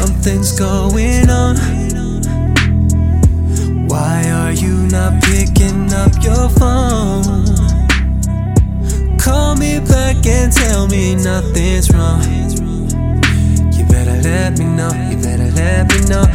something's going on. Why are you not picking up your phone? Call me back and tell me nothing's wrong. You better let me know, you better let me know.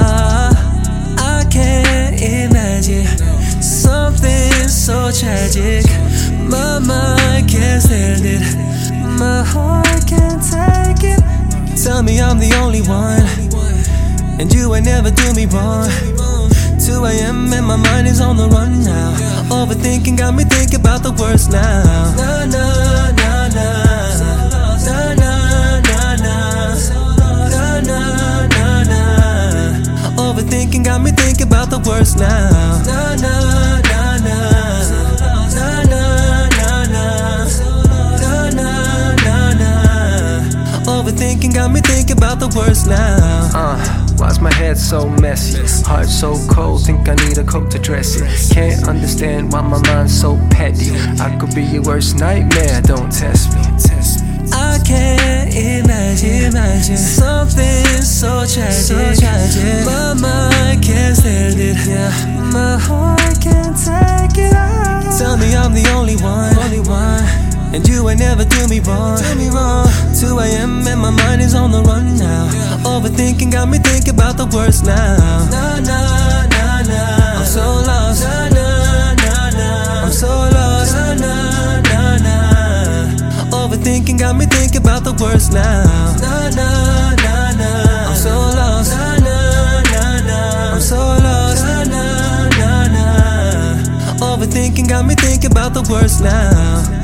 I can't imagine something so tragic. My mind can't stand it, my heart can't take it. Tell me I'm the only one, and you ain't never do me wrong. 2 a.m. and my mind is on the run now. Overthinking got me thinking about the worst now. Nah, nah, nah, nah. Nah, nah, nah, nah. Nah, nah, nah, nah. Overthinking got me thinking about the worst now. Nah, nah, nah, nah. Nah, nah, nah, nah. Nah, nah, nah, nah. Overthinking got me thinking about the worst now. Why's my head so messy? Heart so cold, think I need a coat to dress it. Can't understand why my mind's so petty. I could be your worst nightmare, don't test me. I can't imagine something so tragic. My mind can't stand it, my heart can't take it. Tell me I'm the only one, and you ain't never do me wrong. 2 a.m. and my mind is on the run now. Overthinking got me thinking about the worst now. Nah, nah, nah, nah. I'm so lost. Nah, nah, nah, nah. I'm so lost. Nah, nah, nah, nah. Overthinking got me thinking about the worst now. Nah, nah, nah, nah. I'm so lost. Nah, nah, nah, nah. I'm so lost. Nah, nah, nah, nah. Overthinking got me thinking about the worst now.